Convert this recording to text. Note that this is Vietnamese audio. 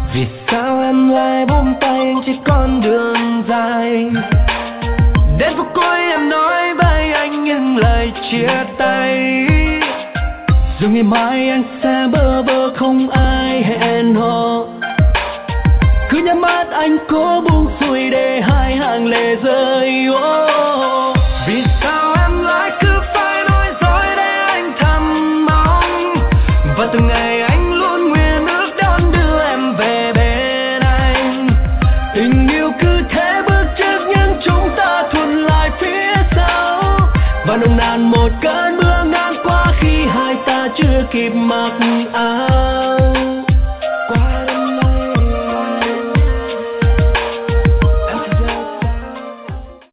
Vì sao em lại buông tay anh trên con đường dài? Đến phút cuối em nói với anh những lời chia tay, rồi ngày mai anh sẽ bơ vơ không ai hẹn hò. Cứ nhắm mắt anh cố buông xuôi để hai hàng lệ rơi. Vì sao em lại cứ phải nói dối để anh thầm mong, và từng ngày anh luôn nguyện ước đón đưa em về bên anh. Tình yêu cứ thế bước trước nhưng chúng ta thuận lại phía sau, và nồng nàn một cơn mưa ngang qua khi hai ta chưa kịp mặc áo.